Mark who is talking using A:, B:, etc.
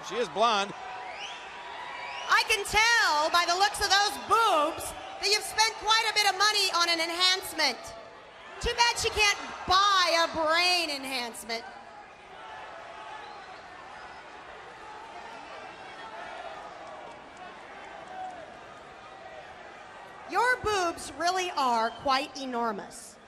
A: She is blonde.
B: I can tell by the looks of those boobs that you've spent quite a bit of money on an enhancement. Too bad she can't buy a brain enhancement. Your boobs really are quite enormous.